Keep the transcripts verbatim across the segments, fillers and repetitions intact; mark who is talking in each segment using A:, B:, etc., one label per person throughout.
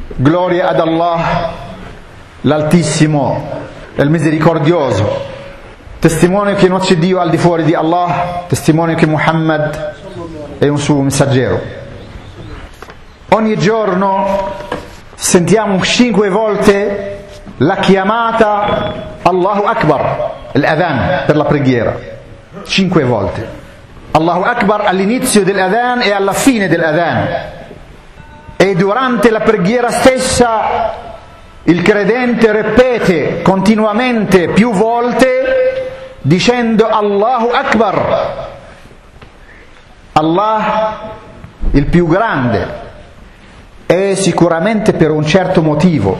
A: Gloria ad Allah, l'Altissimo, il Misericordioso. Testimonio che non c'è Dio al di fuori di Allah, testimonio che Muhammad è un suo messaggero. Ogni giorno sentiamo cinque volte la chiamata Allahu Akbar, l'adhan per la preghiera, cinque volte. Allahu Akbar all'inizio dell'adhan e alla fine dell'adhan. E durante la preghiera stessa il credente ripete continuamente più volte dicendo Allahu Akbar. Allah il più grande, è sicuramente per un certo motivo,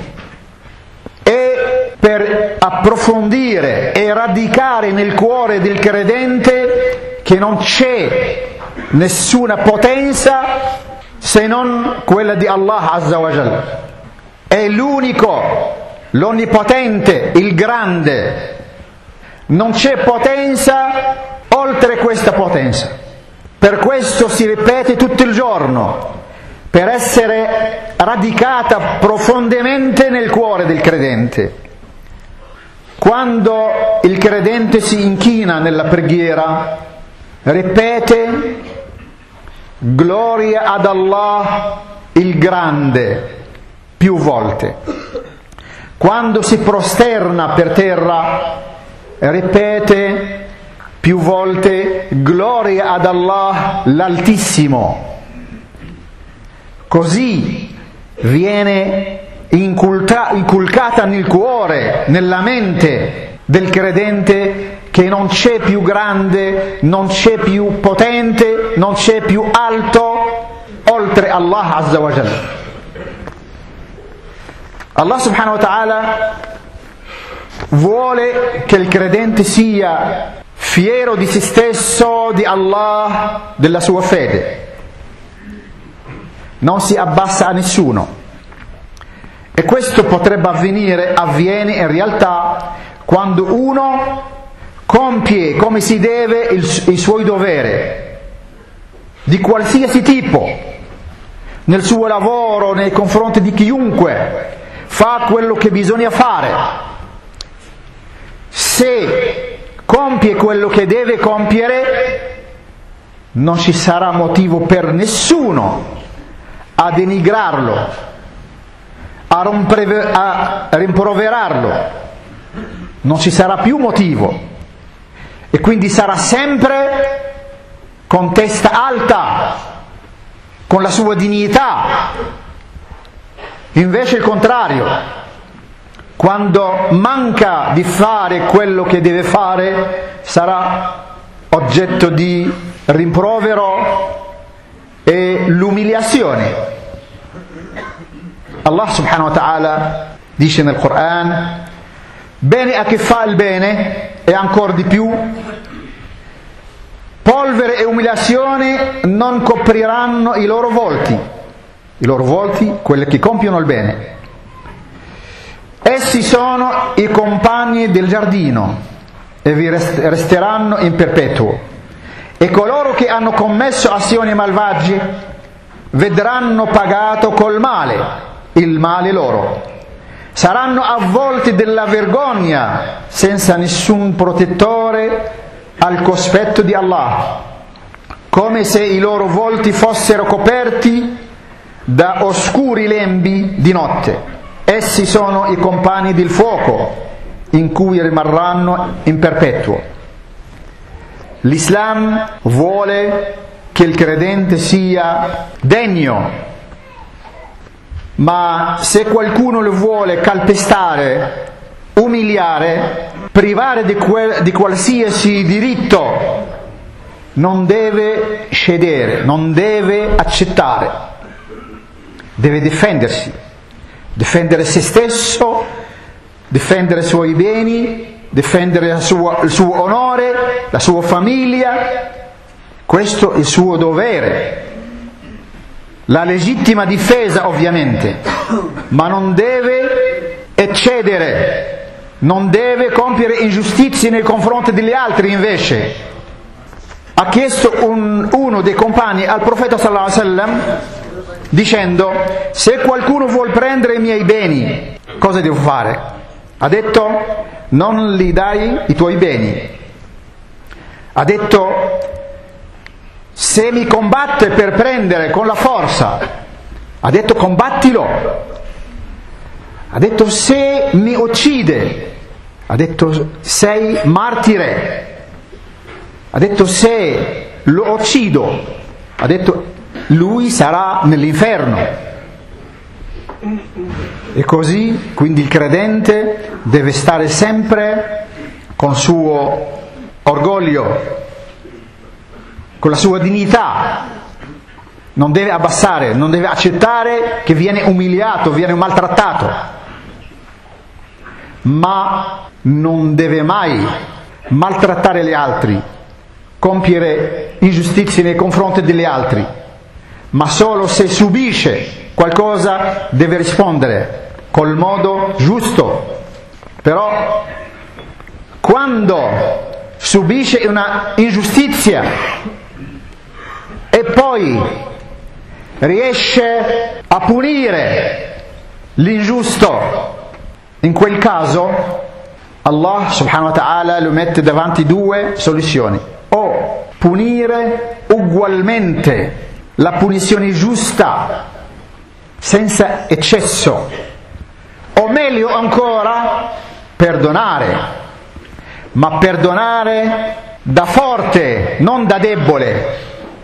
A: e per approfondire e radicare nel cuore del credente che non c'è nessuna potenza se non quella di Allah Azza wa Jal. È l'unico, l'onnipotente, il grande. Non c'è potenza oltre questa potenza. Per questo si ripete tutto il giorno, per essere radicata profondamente nel cuore del credente. Quando il credente si inchina nella preghiera, ripete Gloria ad Allah il grande più volte. Quando si prosterna per terra, ripete più volte Gloria ad Allah l'Altissimo. Così viene inculta, inculcata nel cuore, nella mente del credente, che non c'è più grande, non c'è più potente, non c'è più alto oltre Allah Azza wa Jalla. Allah subhanahu wa ta'ala vuole che il credente sia fiero di se stesso, di Allah, della sua fede. Non si abbassa a nessuno. E questo potrebbe avvenire, avviene in realtà quando uno compie come si deve il, i suoi doveri di qualsiasi tipo, nel suo lavoro, nei confronti di chiunque, fa quello che bisogna fare. Se compie quello che deve compiere, non ci sarà motivo per nessuno a denigrarlo, a, rompreve, a rimproverarlo. Non ci sarà più motivo. E quindi sarà sempre con testa alta, con la sua dignità. Invece il contrario, quando manca di fare quello che deve fare, sarà oggetto di rimprovero e l'umiliazione. Allah subhanahu wa ta'ala dice nel Quran: bene a chi fa il bene, e ancora di più, polvere e umiliazione non copriranno i loro volti, i loro volti, quelli che compiono il bene. Essi sono i compagni del giardino e vi resteranno in perpetuo, e coloro che hanno commesso azioni malvagie vedranno pagato col male il male loro. Saranno avvolti della vergogna senza nessun protettore al cospetto di Allah, come se i loro volti fossero coperti da oscuri lembi di notte. Essi sono i compagni del fuoco in cui rimarranno in perpetuo. L'Islam vuole che il credente sia degno, ma se qualcuno lo vuole calpestare, umiliare, privare di, quel, di qualsiasi diritto, non deve cedere, non deve accettare, deve difendersi, difendere se stesso, difendere i suoi beni, difendere il suo, il suo onore, la sua famiglia. Questo è il suo dovere. La legittima difesa, ovviamente, ma non deve eccedere, non deve compiere ingiustizie nei confronti degli altri. Invece ha chiesto un, uno dei compagni al profeta sallallahu alaihi wasallam: dicendo: se qualcuno vuol prendere i miei beni, cosa devo fare? Ha detto: non gli dai i tuoi beni. Ha detto: se mi combatte per prendere con la forza, ha detto combattilo. Ha detto: se mi uccide, ha detto: sei martire. Ha detto: se lo uccido, ha detto: lui sarà nell'inferno. E così, quindi il credente deve stare sempre con il suo orgoglio, con la sua dignità, non deve abbassare, non deve accettare che viene umiliato, viene maltrattato, ma non deve mai maltrattare gli altri, compiere ingiustizie nei confronti degli altri, ma solo se subisce qualcosa deve rispondere col modo giusto. Però quando subisce una ingiustizia e poi riesce a punire l'ingiusto, in quel caso Allah subhanahu wa ta'ala lo mette davanti due soluzioni: o punire ugualmente la punizione giusta senza eccesso, o meglio ancora perdonare, ma perdonare da forte, non da debole.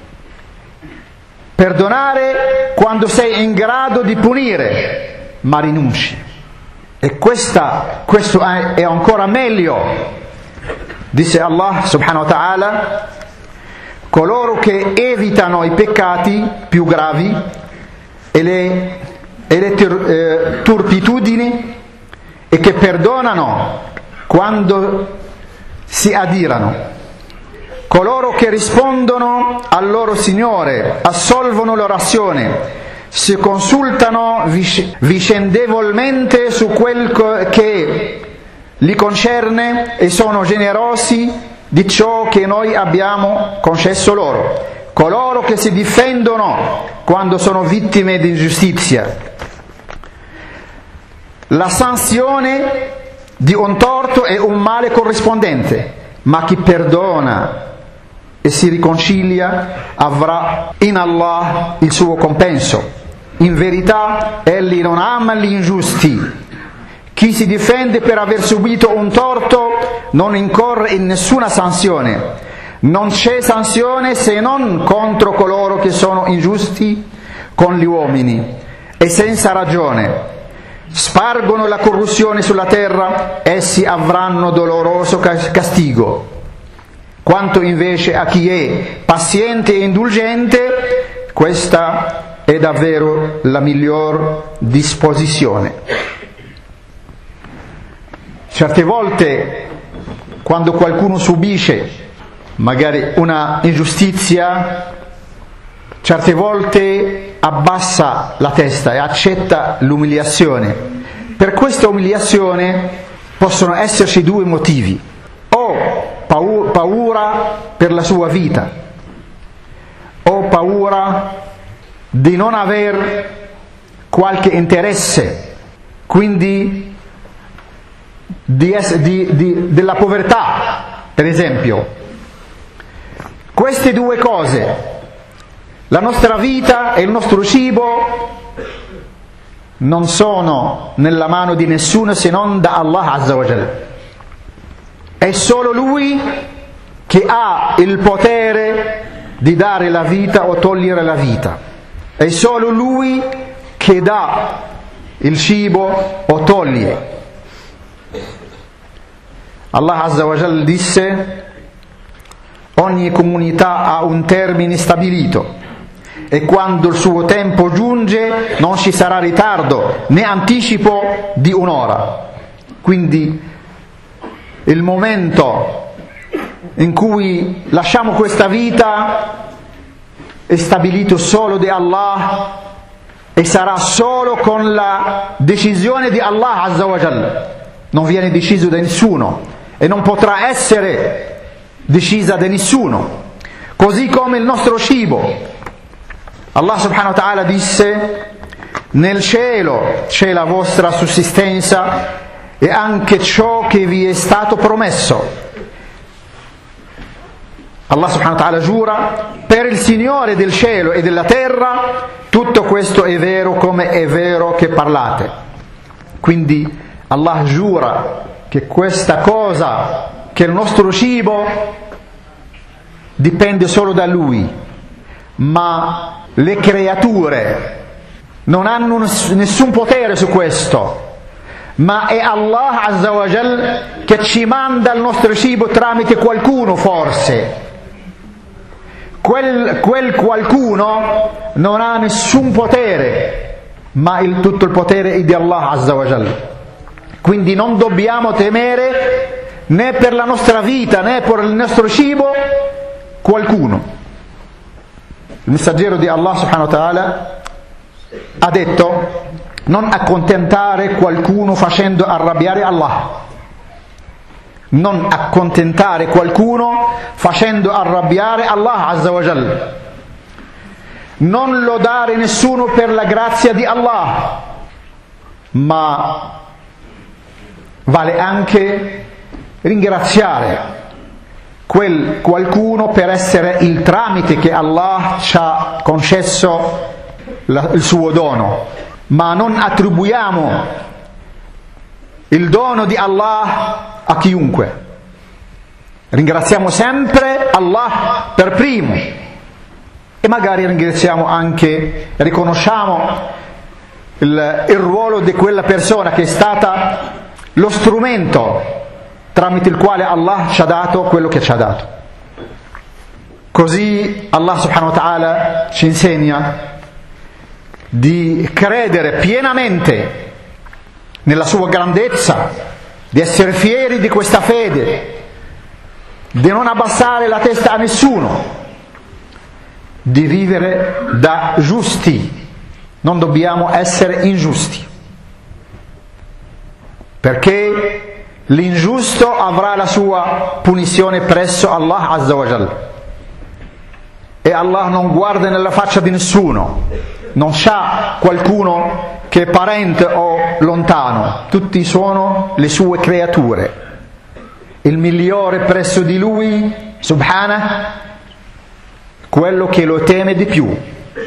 A: Perdonare quando sei in grado di punire, ma rinunci. E questa, questo è ancora meglio. Dice Allah subhanahu wa ta'ala: coloro che evitano i peccati più gravi e le, e le tur, eh, turpitudini, e che perdonano quando si adirano, coloro che rispondono al loro Signore, assolvono l'orazione, si consultano vicendevolmente su quel che li concerne e sono generosi di ciò che noi abbiamo concesso loro, coloro che si difendono quando sono vittime di ingiustizia. La sanzione di un torto è un male corrispondente, ma chi perdona e si riconcilia avrà in Allah il suo compenso. In verità egli non ama gli ingiusti. Chi si difende per aver subito un torto non incorre in nessuna sanzione. Non c'è sanzione se non contro coloro che sono ingiusti con gli uomini e senza ragione. Spargono la corruzione sulla terra, essi avranno doloroso castigo. Quanto invece a chi è paziente e indulgente, questa è davvero la miglior disposizione. Certe volte, quando qualcuno subisce magari una ingiustizia, certe volte abbassa la testa e accetta l'umiliazione. Per questa umiliazione possono esserci due motivi: o paura per la sua vita, o paura di non aver qualche interesse, quindi di ess- di, di, della povertà, per esempio. Queste due cose, la nostra vita e il nostro cibo, non sono nella mano di nessuno se non da Allah Azza wa Jal. È solo Lui che ha il potere di dare la vita o togliere la vita. È solo Lui che dà il cibo o toglie. Allah Azza wa Jal disse: ogni comunità ha un termine stabilito e quando il suo tempo giunge non ci sarà ritardo né anticipo di un'ora. Quindi il momento in cui lasciamo questa vita è stabilito solo di Allah e sarà solo con la decisione di Allah Azza wa Jal. Non viene deciso da nessuno e non potrà essere decisa da nessuno. Così come il nostro cibo. Allah subhanahu wa ta'ala disse: nel cielo c'è la vostra sussistenza e anche ciò che vi è stato promesso. Allah subhanahu wa ta'ala giura: per il Signore del cielo e della terra tutto questo è vero come è vero che parlate. Quindi Allah giura che questa cosa, che il nostro cibo, dipende solo da Lui, ma le creature non hanno nessun potere su questo, ma è Allah Azza wa Jal che ci manda il nostro cibo tramite qualcuno, forse. Quel, quel qualcuno non ha nessun potere, ma il, tutto il potere è di Allah Azza wa Jal. Quindi non dobbiamo temere né per la nostra vita né per il nostro cibo qualcuno. Il messaggero di Allah subhanahu wa ta'ala ha detto: non accontentare qualcuno facendo arrabbiare Allah. Non accontentare qualcuno facendo arrabbiare Allah Azza wa Jal. Non lodare nessuno per la grazia di Allah, ma vale anche ringraziare quel qualcuno per essere il tramite che Allah ci ha concesso la, il suo dono. Ma non attribuiamo il dono di Allah a chiunque. Ringraziamo sempre Allah per primo e magari ringraziamo anche, riconosciamo il, il ruolo di quella persona che è stata lo strumento tramite il quale Allah ci ha dato quello che ci ha dato. Così Allah subhanahu wa ta'ala ci insegna di credere pienamente nella sua grandezza, di essere fieri di questa fede, di non abbassare la testa a nessuno, di vivere da giusti. Non dobbiamo essere ingiusti, perché l'ingiusto avrà la sua punizione presso Allah Azza wa Jal. E Allah non guarda nella faccia di nessuno, non c'ha qualcuno che è parente o lontano, tutti sono le sue creature. Il migliore presso di Lui, subhanah, quello che lo teme di più.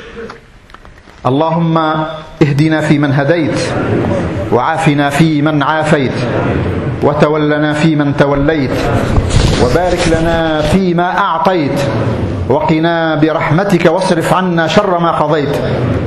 A: Allahumma ihdina fi man hadayt, wa afina fi man afayt, wa tawallana fi man tawallayt, wa barik lana fi ma a'tayt, wa qina bi rahmatika wasrif anna sharra ma qadayt.